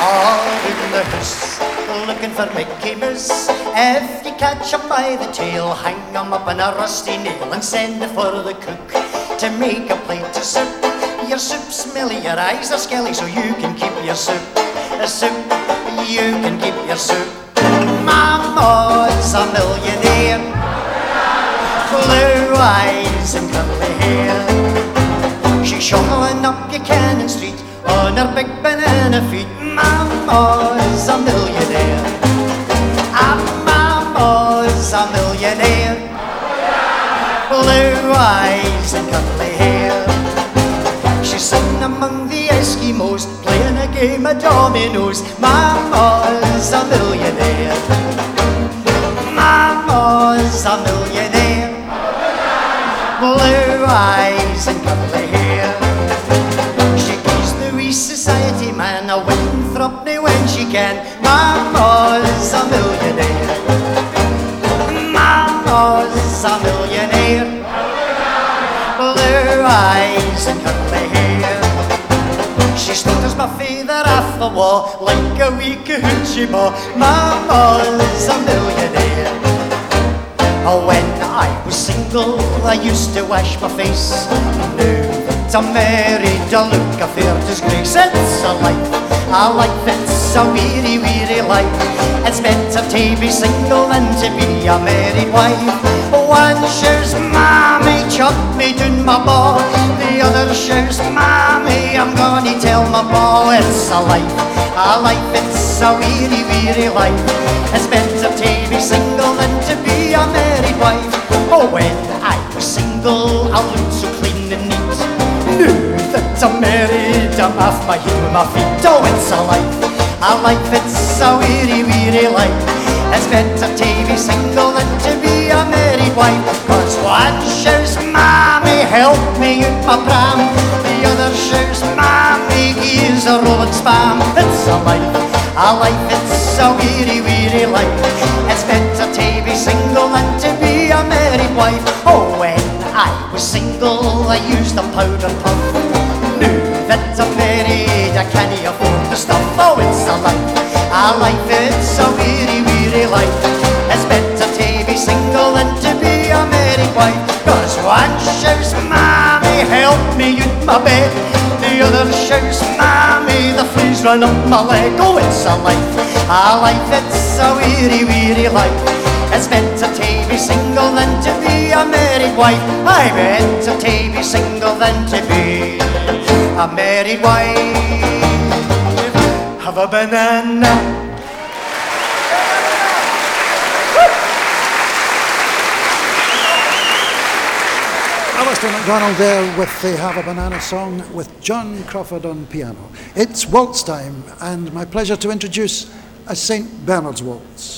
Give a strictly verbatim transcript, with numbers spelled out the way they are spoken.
all in the house, looking for Mickey Mouse. If you catch him by the tail, hang him up on a rusty nail and send it for the cook to make a plate of soup. Your soup's smelly, your eyes are skelly, so you can keep your soup. A soup, you can keep your soup. Mama's a millionaire, blue eyes and curly hair. She's shuffling up Buchanan Street on her big banana feet. Mama's a millionaire. Ah, Mama's a millionaire, blue eyes and curly hair. She's sitting among the Eskimos, playing a game of dominoes. Mama's a millionaire. Mama's a millionaire, blue eyes and curly hair. She gives the wee society man a withropney when she can. Mama's a millionaire. Mama's a millionaire, blue eyes and curly hair. She stutters my feather off the wall like a wee cahoochie ball. Mama's a millionaire. Oh, when I was single, I used to wash my face. Now that I'm married, I look a fair disgrace. It's a life, a life, it's a weary, weary life. It's better to be single than to be a married wife. One shares, Mammy, chop me down my ball. The other shares, Mammy, I'm gonna tell my ball. It's a life, a life, it's a weary, weary life. It's better to be single than to be a married wife. Oh, when I was single, I looked so clean and neat. Now that I'm married, I'm off my head with my feet. Oh, it's a life, a life, it's a weary, weary life. It's better to be single than to be a married wife. Cause one shouts, Mammy, help me out my pram. The other shouts, Mammy, here's a rolling spam. It's a life, a life, it's a weary, weary life. It's better to be single than to be a married wife. Oh, when I was single, I used a powder puff. Now that I'm married, I can't afford the stuff. Oh, it's a life, a life, it's a weary, weary life. It's better to be single than to be a married wife. Cause one shouts, Mammy, help me out my bed. The other shouts, Mammy, the fleas run up my leg. Oh, it's a life, a life, it's a weary, weary life. It's better to be single than to be a married wife. I better to be single than to be a married wife. Have a banana. Alistair MacDonald there with the Have a Banana song with John Crawford on piano. It's waltz time, and my pleasure to introduce a Saint Bernard's Waltz.